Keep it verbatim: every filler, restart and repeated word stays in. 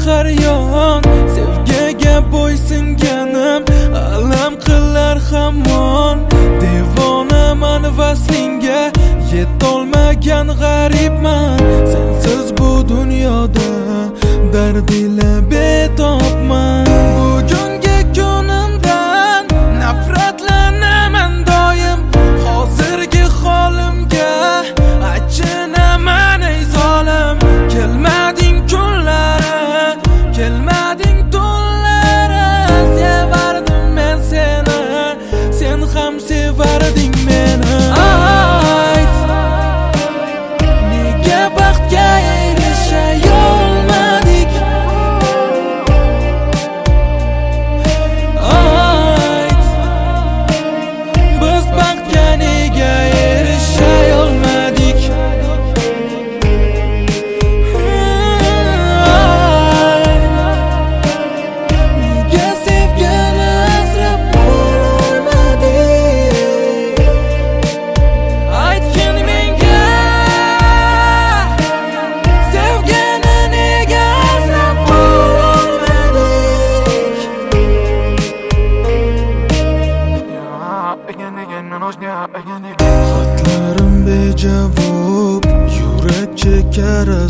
qaryon, sevgiga bo'ysunganim alam qilar hamon. Devonaman vaslinga, yetolmagan g'aribman. Sensiz bu dunyoda dard ila betobman. Bugungi kunimdan nafratlanaman doim, hozirgi holimga achinaman ey zolim. Kelmading kunlari, kelmading tunlari, sevardim men seni, sen ham sevarding meni. Ayt, nega baxtga erisholmadik? Ayt, biz baxtga nega erisholmadik? Nega sevgini asrab bo'lolmadik? Aytgin menga, sevgini nega asrab bo'lolmadik? Xatlarim bejavob, yurak chekar